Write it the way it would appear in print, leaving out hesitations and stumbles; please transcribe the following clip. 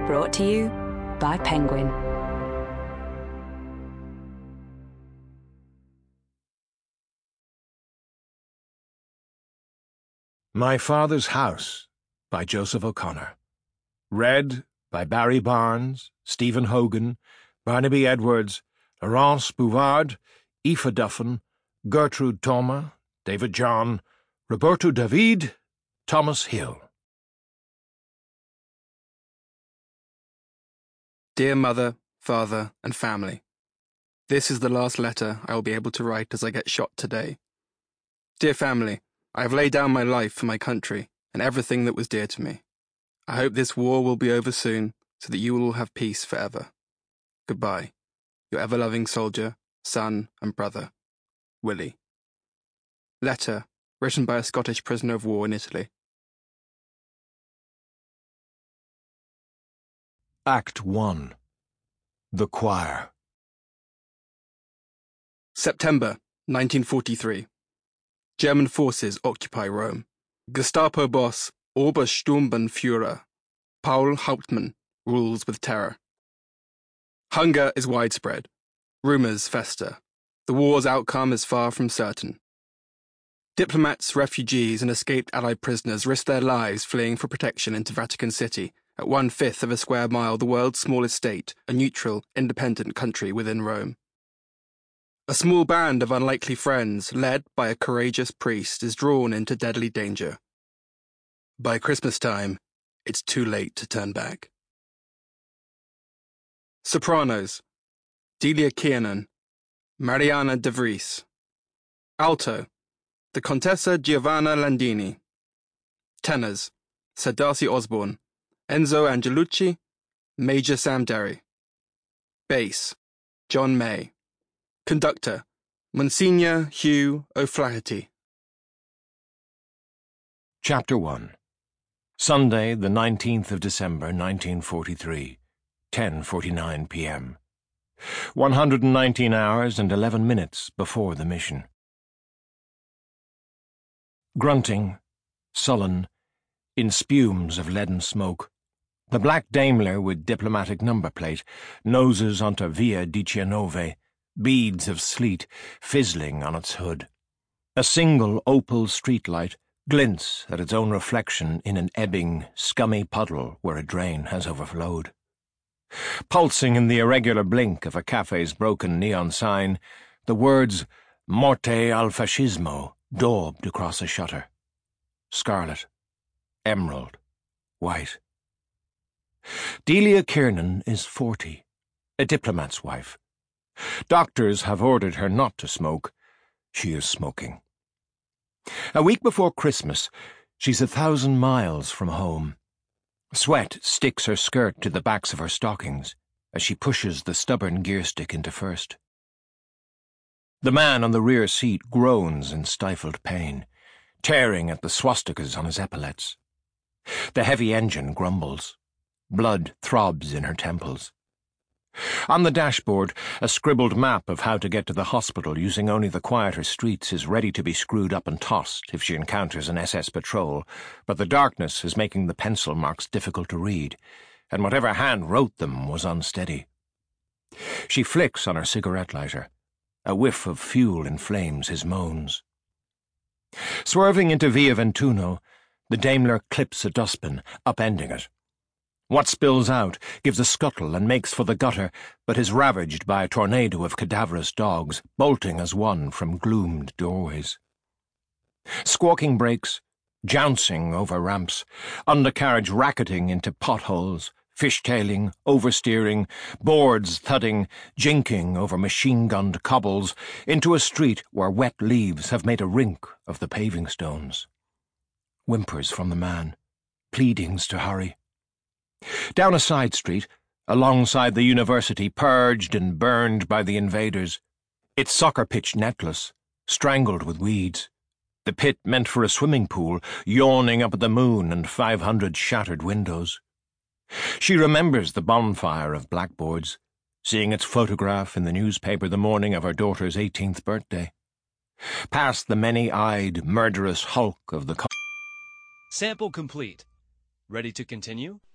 Brought to you by Penguin. My Father's House by Joseph O'Connor. Read by Barry Barnes, Stephen Hogan, Barnaby Edwards, Laurence Bouvard, Aoife Duffin, Gertrude Thoma, David John, Roberto David, Thomas Hill. Dear Mother, Father, and family, this is the last letter I will be able to write as I get shot today. Dear family, I have laid down my life for my country and everything that was dear to me. I hope this war will be over soon so that you will have peace forever. Goodbye. Your ever-loving soldier, son, and brother, Willie. Letter written by a Scottish prisoner of war in Italy. Act 1. The Choir. September 1943. German forces occupy Rome. Gestapo boss Obersturmbannführer Paul Hauptmann rules with terror. Hunger is widespread. Rumors fester. The war's outcome is far from certain. Diplomats, refugees, and escaped Allied prisoners risk their lives fleeing for protection into Vatican City, at 1/5 of a square mile the world's smallest state, a neutral, independent country within Rome. A small band of unlikely friends, led by a courageous priest, is drawn into deadly danger. By Christmas time, it's too late to turn back. Sopranos: Delia Kiernan, Mariana de Vries. Alto: the Contessa Giovanna Landini. Tenors: Sir Darcy Osborne, Enzo Angelucci, Major Sam Derry. Bass: John May. Conductor: Monsignor Hugh O'Flaherty. Chapter 1. Sunday, the 19th of December, 1943, 10:49 p.m. 119 hours and 11 minutes before the mission. Grunting, sullen, in spumes of leaden smoke, the black Daimler with diplomatic number plate noses onto Via Dicianove, beads of sleet fizzling on its hood. A single opal streetlight glints at its own reflection in an ebbing, scummy puddle where a drain has overflowed. Pulsing in the irregular blink of a cafe's broken neon sign, the words Morte al Fascismo daubed across a shutter. Scarlet, emerald, white. Delia Kiernan is 40, a diplomat's wife. Doctors have ordered her not to smoke. She is smoking. A week before Christmas, she's 1,000 miles from home. Sweat sticks her skirt to the backs of her stockings as she pushes the stubborn gear stick into first. The man on the rear seat groans in stifled pain, tearing at the swastikas on his epaulets. The heavy engine grumbles. Blood throbs in her temples. On the dashboard, a scribbled map of how to get to the hospital using only the quieter streets is ready to be screwed up and tossed if she encounters an SS patrol, but the darkness is making the pencil marks difficult to read, and whatever hand wrote them was unsteady. She flicks on her cigarette lighter. A whiff of fuel inflames his moans. Swerving into Via Ventuno, the Daimler clips a dustbin, upending it. What spills out gives a scuttle and makes for the gutter, but is ravaged by a tornado of cadaverous dogs, bolting as one from gloomed doorways. Squawking brakes, jouncing over ramps, undercarriage racketing into potholes, fishtailing, oversteering, boards thudding, jinking over machine-gunned cobbles, into a street where wet leaves have made a rink of the paving stones. Whimpers from the man, pleadings to hurry. Down a side street, alongside the university purged and burned by the invaders, its soccer pitch netless, strangled with weeds, the pit meant for a swimming pool yawning up at the moon and 500 shattered windows. She remembers the bonfire of blackboards, seeing its photograph in the newspaper the morning of her daughter's 18th birthday. Past the many-eyed, murderous hulk of the... Sample complete. Ready to continue?